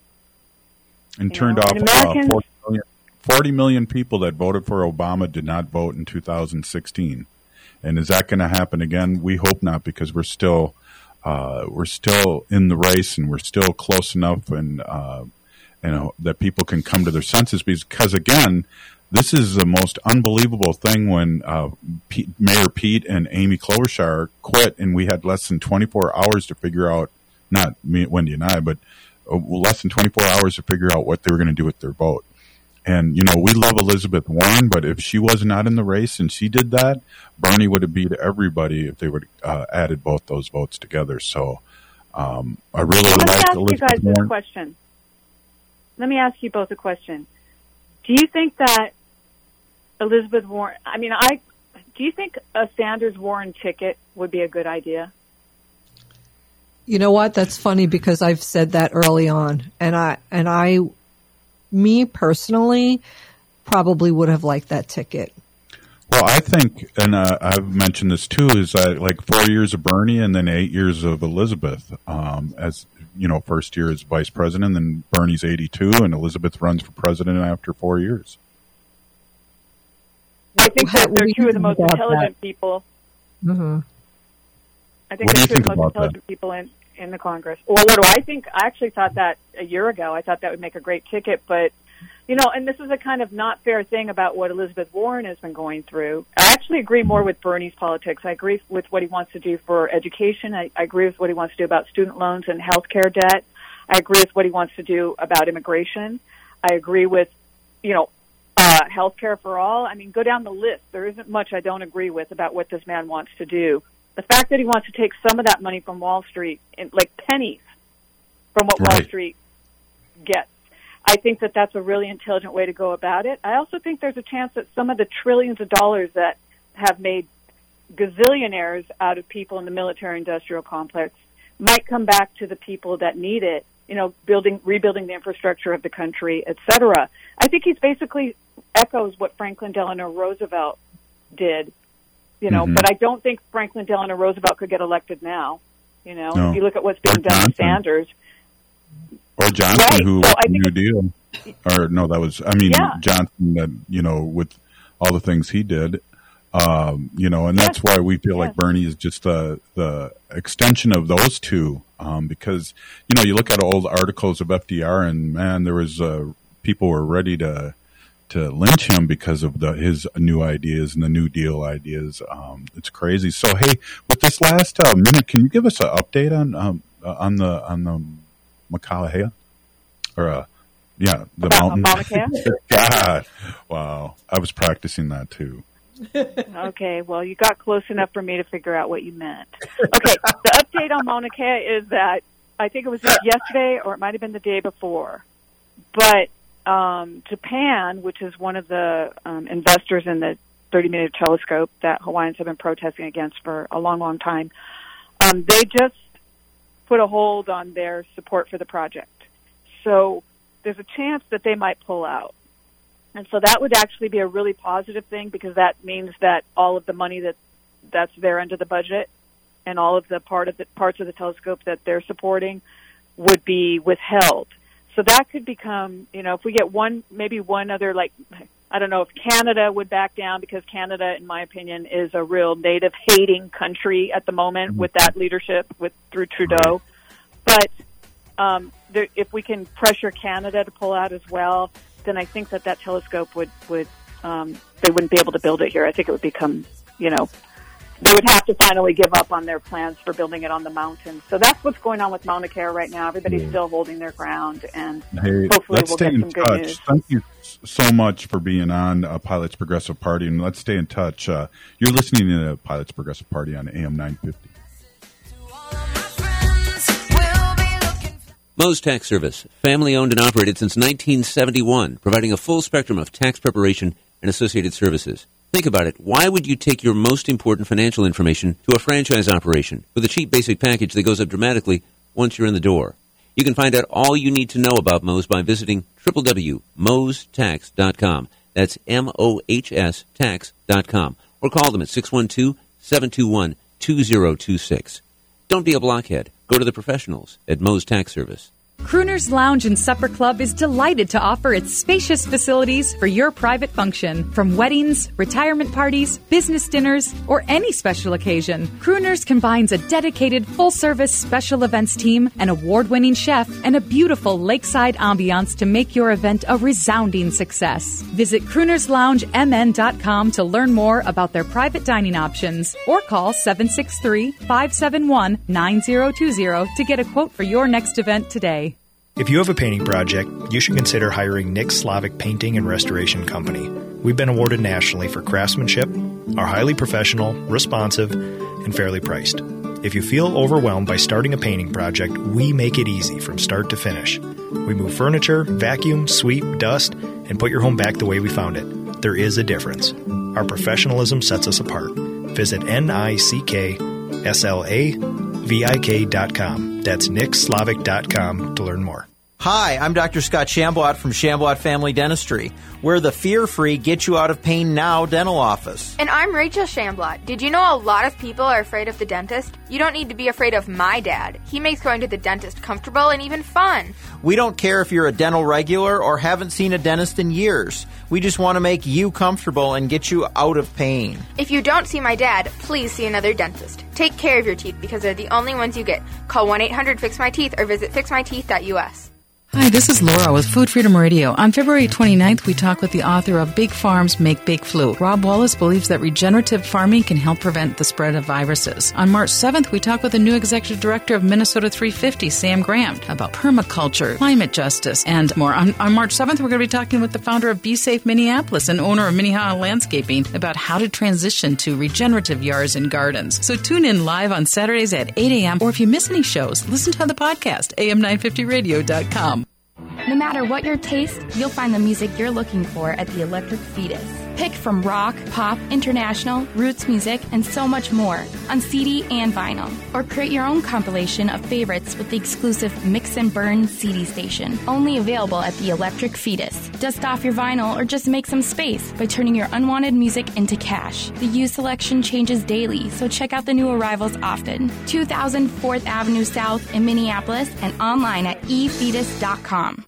and you turned know, off and uh, Americans- forty million, forty million people that voted for Obama did not vote in two thousand sixteen. And is that going to happen again? We hope not, because we're still uh, we're still in the race, and we're still close enough, and uh, you know, that people can come to their senses. Because again, this is the most unbelievable thing when uh, Pete, Mayor Pete and Amy Klobuchar quit, and we had less than twenty-four hours to figure out, not me, Wendy and I, but uh, less than twenty-four hours to figure out what they were going to do with their vote. And, you know, we love Elizabeth Warren, but if she was not in the race and she did that, Bernie would have beat everybody if they would have uh, added both those votes together. So um, I really Let me like ask Elizabeth you guys Warren. this question. Let me ask you both a question. Do you think that Elizabeth Warren, I mean, I, do you think a Sanders-Warren ticket would be a good idea? You know what? That's funny because I've said that early on, and I and I, me personally, probably would have liked that ticket. Well, I think, and uh, I've mentioned this too, is that like four years of Bernie and then eight years of Elizabeth um, as, you know, first year as vice president, then Bernie's eighty-two and Elizabeth runs for president after four years. I think that they're two of the most intelligent people. Mm-hmm. I think What do they're you two of think the most about intelligent people in, in the Congress. Well, what do I think? I actually thought that a year ago. I thought that would make a great ticket. But, you know, and this is a kind of not fair thing about what Elizabeth Warren has been going through. I actually agree more with Bernie's politics. I agree with what he wants to do for education. I, I agree with what he wants to do about student loans and health care debt. I agree with what he wants to do about immigration. I agree with, you know, uh, health care for all. I mean, go down the list. There isn't much I don't agree with about what this man wants to do. The fact that he wants to take some of that money from Wall Street, in, like pennies from what Right. Wall Street gets, I think that that's a really intelligent way to go about it. I also think there's a chance that some of the trillions of dollars that have made gazillionaires out of people in the military-industrial complex might come back to the people that need it, you know, building, rebuilding the infrastructure of the country, et cetera. I think he's basically echoes what Franklin Delano Roosevelt did, you know, Mm-hmm. but I don't think Franklin Delano Roosevelt could get elected now. You know, No. if you look at what's being Or done with Johnson. Sanders. Or Johnson, Right. who So with I the think New Deal, or no, that was, I mean, Yeah. Johnson, that, you know, with all the things he did, um, you know, and that's why we feel like Bernie is just the, the extension of those two, um, because, you know, you look at old articles of F D R and, man, there was, uh, people were ready to, to lynch him because of the, his new ideas and the New Deal ideas. Um, it's crazy. So, hey, with this last uh, minute, can you give us an update on, um, uh, on the, on the Macaulay, or uh, yeah, the About mountain. Mauna Kea? God, wow! I was practicing that too. Okay, well, you got close enough for me to figure out what you meant. Okay, the update on Mauna Kea is that I think it was yesterday or it might have been the day before, but um, Japan, which is one of the um, investors in the thirty meter telescope that Hawaiians have been protesting against for a long, long time, um, they just put a hold on their support for the project. So there's a chance that they might pull out. And so that would actually be a really positive thing, because that means that all of the money that that's their end of the budget and all of the part of the parts of the telescope that they're supporting would be withheld. So that could become, you know, if we get one, maybe one other, like, I don't know if Canada would back down, because Canada, in my opinion, is a real native-hating country at the moment mm-hmm. with that leadership with through Trudeau. Right. But um, there, if we can pressure Canada to pull out as well, then I think that that telescope would, would um, they wouldn't be able to build it here. I think it would become, you know, they would have to finally give up on their plans for building it on the mountain. So that's what's going on with Mauna Kea right now. Everybody's yeah. still holding their ground, and hey, hopefully let's we'll stay get in some good touch. news. Thank you so much for being on uh, Pilots Progressive Party, and let's stay in touch. Uh, you're listening to Pilots Progressive Party on A M nine fifty. Moe's Tax Service, family-owned and operated since nineteen seventy-one, providing a full spectrum of tax preparation and associated services. Think about it. Why would you take your most important financial information to a franchise operation with a cheap basic package that goes up dramatically once you're in the door? You can find out all you need to know about Moe's by visiting w w w dot moes tax dot com. That's M O H S tax dot com. Or call them at six one two, seven two one, two zero two six. Don't be a blockhead. Go to the professionals at Moe's Tax Service. Crooner's Lounge and Supper Club is delighted to offer its spacious facilities for your private function. From weddings, retirement parties, business dinners, or any special occasion, Crooner's combines a dedicated full-service special events team, an award-winning chef, and a beautiful lakeside ambiance to make your event a resounding success. Visit crooners lounge m n dot com to learn more about their private dining options, or call seven six three, five seven one, nine zero two zero to get a quote for your next event today. If you have a painting project, you should consider hiring Nick Slavic Painting and Restoration Company. We've been awarded nationally for craftsmanship, are highly professional, responsive, and fairly priced. If you feel overwhelmed by starting a painting project, we make it easy from start to finish. We move furniture, vacuum, sweep, dust, and put your home back the way we found it. There is a difference. Our professionalism sets us apart. Visit N I C K S L A V I K dot com. That's nick slavic dot com to learn more. Hi, I'm Doctor Scott Shamblot from Shamblot Family Dentistry. We're the fear-free, get-you-out-of-pain-now dental office. And I'm Rachel Shamblot. Did you know a lot of people are afraid of the dentist? You don't need to be afraid of my dad. He makes going to the dentist comfortable and even fun. We don't care if you're a dental regular or haven't seen a dentist in years. We just want to make you comfortable and get you out of pain. If you don't see my dad, please see another dentist. Take care of your teeth because they're the only ones you get. Call one eight hundred fix my teeth or visit fix my teeth dot u s. Hi, this is Laura with Food Freedom Radio. On February twenty-ninth, we talk with the author of Big Farms Make Big Flu. Rob Wallace believes that regenerative farming can help prevent the spread of viruses. On March seventh, we talk with the new executive director of Minnesota three fifty, Sam Graham, about permaculture, climate justice, and more. On, on March seventh, we're going to be talking with the founder of Be Safe Minneapolis and owner of Minnehaha Landscaping about how to transition to regenerative yards and gardens. So tune in live on Saturdays at eight a.m. or if you miss any shows, listen to the podcast, a m nine fifty radio dot com. No matter what your taste, you'll find the music you're looking for at the Electric Fetus. Pick from rock, pop, international, roots music, and so much more on C D and vinyl. Or create your own compilation of favorites with the exclusive Mix and Burn C D station. Only available at the Electric Fetus. Dust off your vinyl or just make some space by turning your unwanted music into cash. The used selection changes daily, so check out the new arrivals often. two thousand fourth Avenue South in Minneapolis and online at e fetus dot com.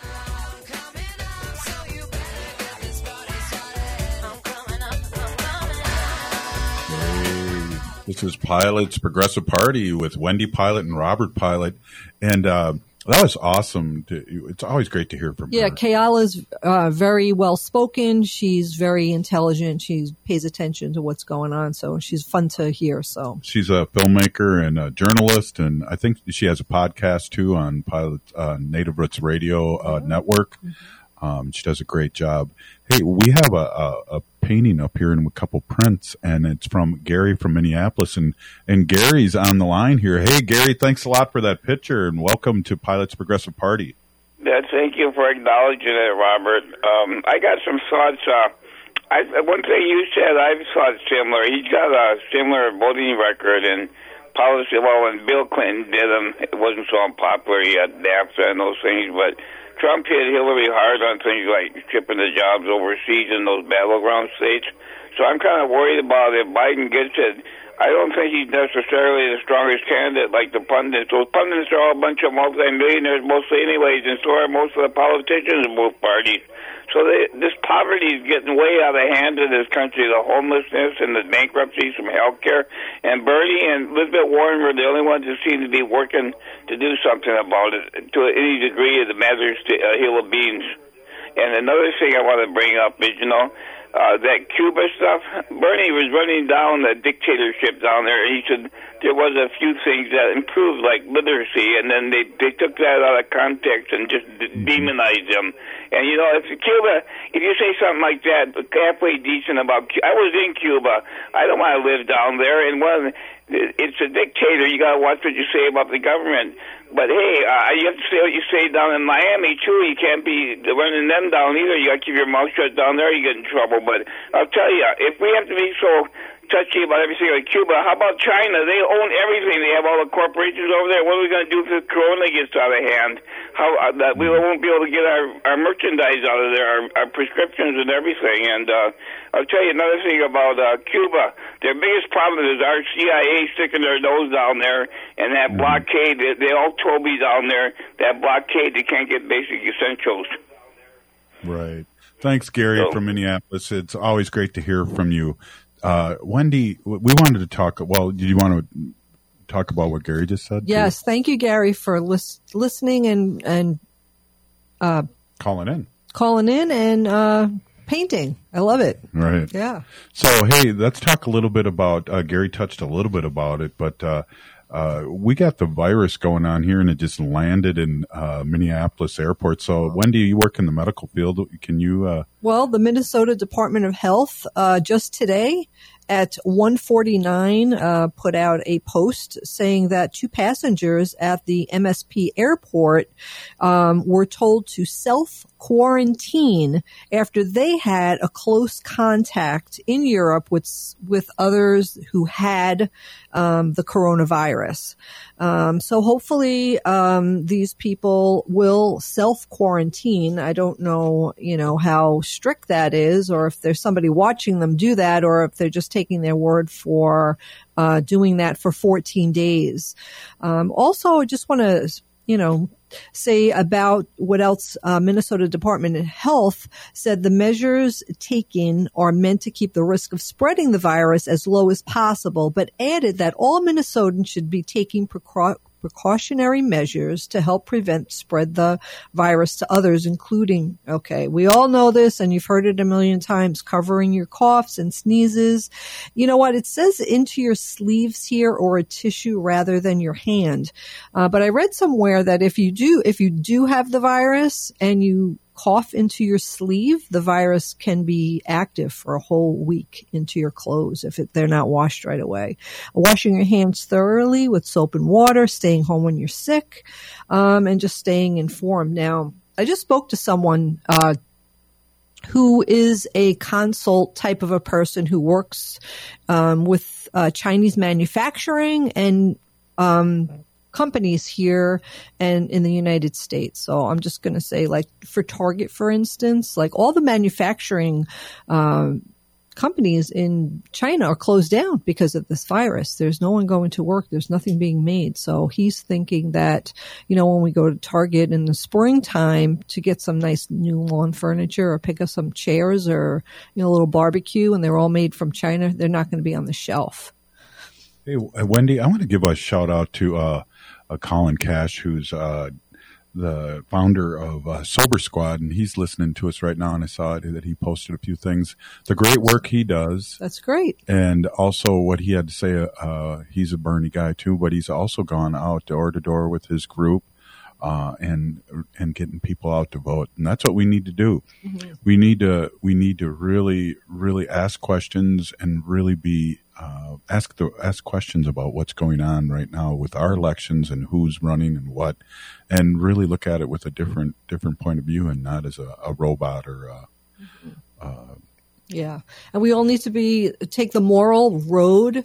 This is Pilot's Progressive Party with Wendy Pilot and Robert Pilot. And uh, that was awesome. To, it's always great to hear from yeah, her. Yeah, Kayala's uh, very well-spoken. She's very intelligent. She pays attention to what's going on. So she's fun to hear. So she's a filmmaker and a journalist. And I think she has a podcast, too, on Pilot uh, Native Roots Radio uh, mm-hmm. Network. Mm-hmm. Um, she does a great job. Hey, we have a, a, a painting up here and a couple prints, and it's from Gary from Minneapolis. And, and Gary's on the line here. Hey, Gary, thanks a lot for that picture, and welcome to Pilot's Progressive Party. Yeah, thank you for acknowledging it, Robert. Um, I got some thoughts. Uh, I, one thing you said, I've thought similar. He's got a similar voting record and policy. Well, when Bill Clinton did them, it wasn't so unpopular. He had NAFTA and those things, but Trump hit Hillary hard on things like shipping the jobs overseas in those battleground states. So I'm kind of worried about if Biden gets it. I don't think he's necessarily the strongest candidate like the pundits. Those pundits are all a bunch of multimillionaires mostly anyways, and so are most of the politicians in both parties. So they, this poverty is getting way out of hand in this country, the homelessness and the bankruptcies from health care. And Bernie and Elizabeth Warren were the only ones who seem to be working to do something about it to any degree of the matters to uh, hill of beans. And another thing I want to bring up is, you know, Uh, that Cuba stuff, Bernie was running down the dictatorship down there, and he said there was a few things that improved, like literacy, and then they, they took that out of context and just d- demonized them. And, you know, if Cuba, if you say something like that, halfway decent about Cuba, I was in Cuba. I don't want to live down there, and one, it's a dictator. You got to watch what you say about the government. But hey, uh, you have to say what you say down in Miami too. You can't be running them down either. You got to keep your mouth shut down there. You get in trouble. But I'll tell you, if we have to be so touchy about everything like Cuba, how about China? They own everything. They have all the corporations over there. What are we going to do if the corona gets out of hand? How uh, that we won't be able to get our, our merchandise out of there, our, our prescriptions and everything. And uh, I'll tell you another thing about uh, Cuba. Their biggest problem is our C I A sticking their nose down there, and that blockade. They, they all told me down there that blockade. They can't get basic essentials. Right. Thanks, Gary, so, from Minneapolis. It's always great to hear from you. Uh, Wendy, we wanted to talk. Well, did you want to talk about what Gary just said? Yes, too? Thank you, Gary, for lis- listening and and uh, calling in, calling in, and uh, painting. I love it. Right. Yeah. So, hey, let's talk a little bit about. Uh, Gary touched a little bit about it, but uh, uh, we got the virus going on here, and it just landed in uh, Minneapolis airport. So, Wendy, you work in the medical field. Can you? Uh, well, the Minnesota Department of Health uh, just today at one forty-nine uh, put out a post saying that two passengers at the M S P airport um, were told to self-quarantine after they had a close contact in Europe with with others who had um, the coronavirus. Um, so hopefully um, these people will self-quarantine. I don't know, you know, how strict that is, or if there's somebody watching them do that, or if they're just taking their word for uh, doing that for fourteen days. Um, also, I just want to, you know, say about what else uh, Minnesota Department of Health said the measures taken are meant to keep the risk of spreading the virus as low as possible, but added that all Minnesotans should be taking precau- precautionary measures to help prevent spread the virus to others, including, okay, we all know this and you've heard it a million times, covering your coughs and sneezes. You know what? It says into your sleeves here or a tissue rather than your hand. Uh, but I read somewhere that if you do, if you do have the virus and you cough into your sleeve, the virus can be active for a whole week into your clothes if it, they're not washed right away. Washing your hands thoroughly with soap and water, staying home when you're sick, um, and just staying informed. Now, I just spoke to someone uh, who is a consult type of a person who works um, with uh, Chinese manufacturing and um companies here and in the United States. So I'm just going to say, like for Target, for instance, like all the manufacturing um, companies in China are closed down because of this virus. There's no one going to work. There's nothing being made. So he's thinking that, you know, when we go to Target in the springtime to get some nice new lawn furniture or pick up some chairs or, you know, a little barbecue, and they're all made from China, they're not going to be on the shelf. Hey, Wendy, I want to give a shout out to uh, uh, Colin Cash, who's uh, the founder of uh, Sober Squad, and he's listening to us right now, and I saw that he posted a few things. The great work he does. That's great. And also what he had to say, uh, he's a Bernie guy too, but he's also gone out door to door with his group uh, and and getting people out to vote. And that's what we need to do. Mm-hmm. We need to we need to really really ask questions and really be uh, ask the ask questions about what's going on right now with our elections and who's running and what, and really look at it with a different different point of view and not as a, a robot or a, Mm-hmm. uh, Yeah, and we all need to be take the moral road,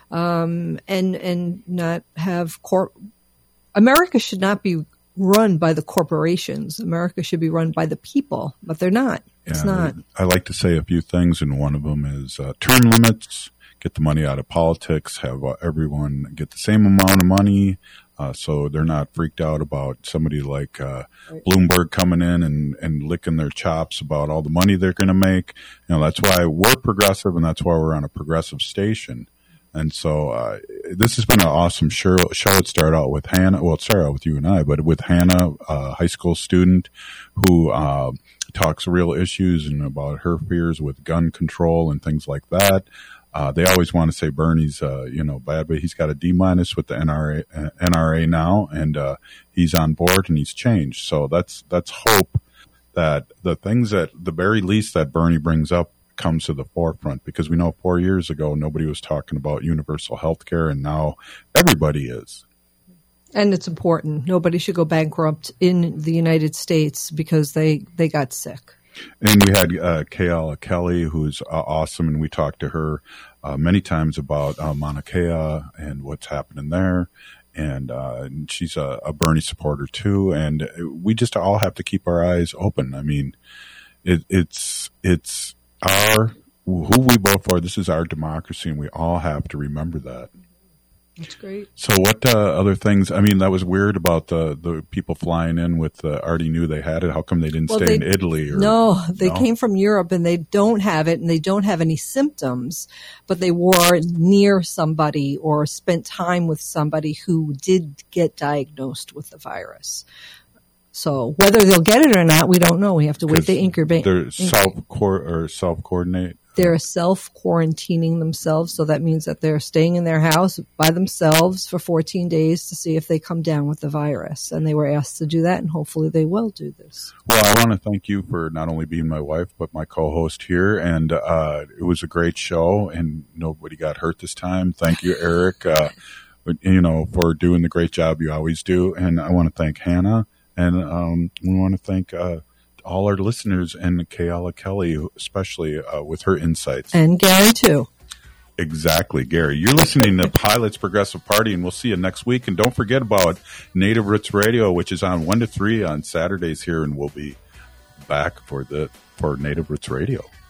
um, and and not have cor- America should not be run by the corporations. America should be run by the people, but they're not. It's yeah, not. I like to say a few things, and one of them is uh, term limits. Get the money out of politics. Have uh, everyone get the same amount of money. Uh, so they're not freaked out about somebody like uh, Right. Bloomberg coming in and, and licking their chops about all the money they're going to make. You know, that's why we're progressive, and that's why we're on a progressive station. And so uh, this has been an awesome show. show. It started out with Hannah. Well, it started out with you and I, but with Hannah, a high school student who uh, talks real issues and about her fears with gun control and things like that. Uh, they always want to say Bernie's, uh, you know, bad, but he's got a D minus with the N R A, uh, N R A now, and uh, he's on board and he's changed. So that's that's hope that the things that the very least that Bernie brings up comes to the forefront, because we know four years ago nobody was talking about universal health care, and now everybody is. And it's important. Nobody should go bankrupt in the United States because they, they got sick. And we had uh, Kayala Kelly, who's uh, awesome, and we talked to her uh, many times about uh, Mauna Kea and what's happening there. And, uh, and she's a, a Bernie supporter too. And we just all have to keep our eyes open. I mean, it, it's it's our who we vote for. This is our democracy, and we all have to remember that. That's great. So what uh, other things? I mean, that was weird about the, the people flying in with uh, already knew they had it. How come they didn't Well, stay they- in Italy? Or, no, they no? came from Europe and they don't have it and they don't have any symptoms, but they were near somebody or spent time with somebody who did get diagnosed with the virus. So whether they'll get it or not, we don't know. We have to wait. They incubate. They're self or self coordinate. They're self-quarantining themselves, so that means that they're staying in their house by themselves for fourteen days to see if they come down with the virus. And they were asked to do that, and hopefully they will do this. Well, I want to thank you for not only being my wife, but my co-host here. And uh, it was a great show, and nobody got hurt this time. Thank you, Eric, uh, you know, for doing the great job you always do. And I want to thank Hannah, and um, we want to thank uh, all our listeners, and Kayala Kelly, especially uh, with her insights. And Gary, too. Exactly, Gary. You're listening to Pilot's Progressive Party, and we'll see you next week. And don't forget about Native Roots Radio, which is on one to three on Saturdays here, and we'll be back for the for Native Roots Radio.